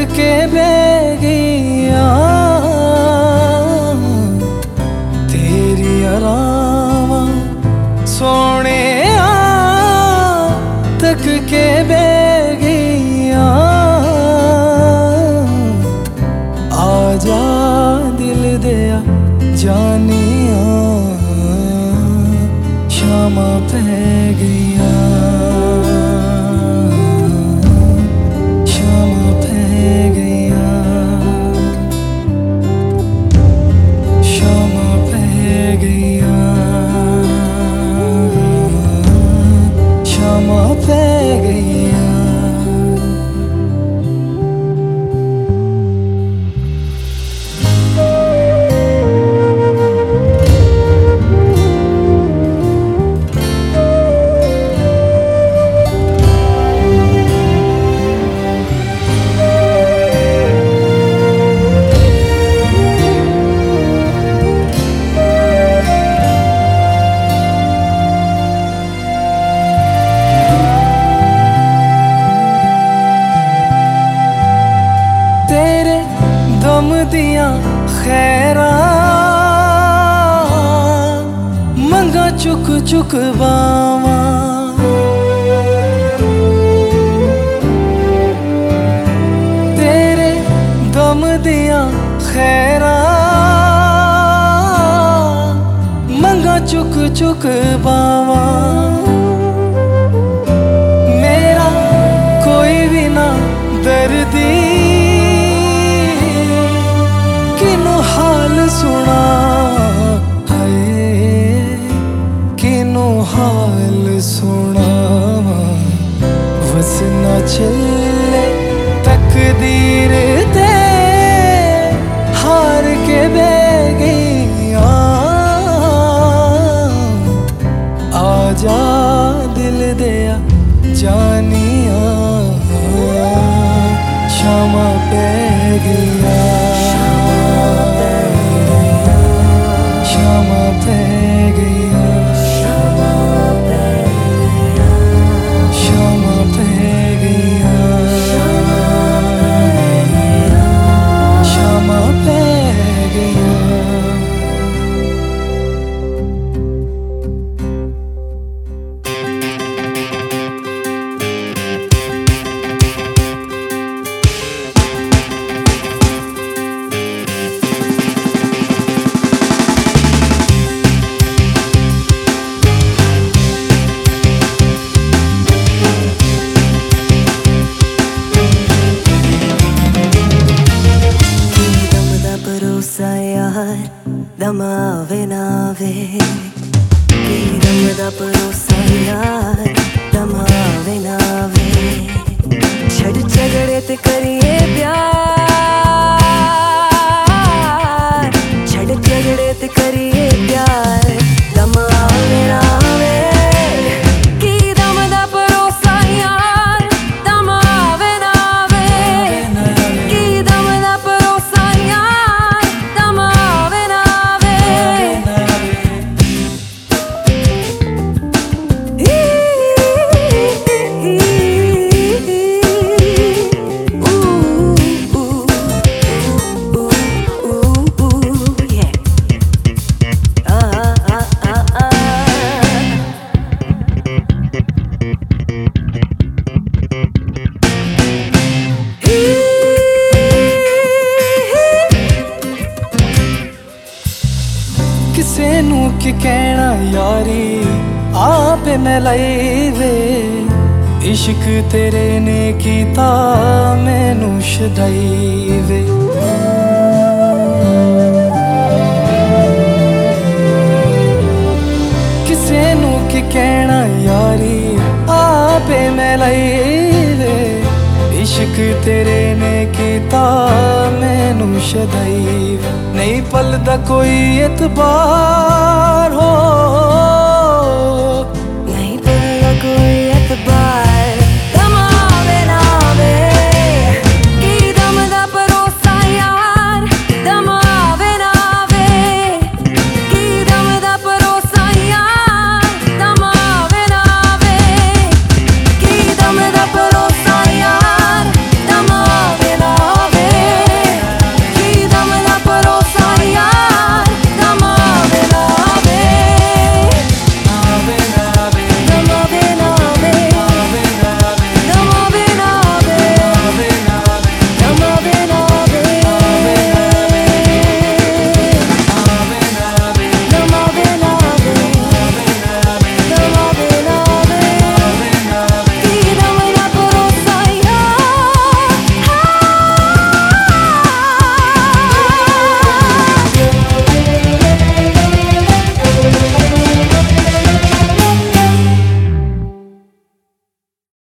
के बेगिया तेरी अरामा सोने तक के बेगिया आजा दिल दिया जानिया शामा पै गया शामा पै गया शामा पै गया शामा पै गया। दम दिया खैरा मंगा चुक चुक बावा तेरे दम दिया खैरा मंगा चुक चुक बावा मेरा कोई भी ना दर्दी हाल सुना है किनो हाल सुना बस न चले तकदीर दे हार के बह गया आजा दिल दिया जानिया शामा पै गया शामा पै गया शामा पै गया शामा पै गया। दम आवे ना आवे की दम दा भरोसा यार दम आवे ना आवे छड़ झगड़े ते करिए प्यार छड़ झगड़े ते करिए प्यार दम आवे ना आवे की दम दा भरोसा यार दम आवे ना आवे की दम दा भरोसा यार दम आवे ना किसे नू की कहना यारी आपे मैं लाई वे इश्क तेरे ने कीता मैनू छदाई वे किसे नू की कहना यारी आपे मैं लाई वे इश्क तेरे ने कीता मैनू छदाई वे नहीं पलदा कोई एतबार हो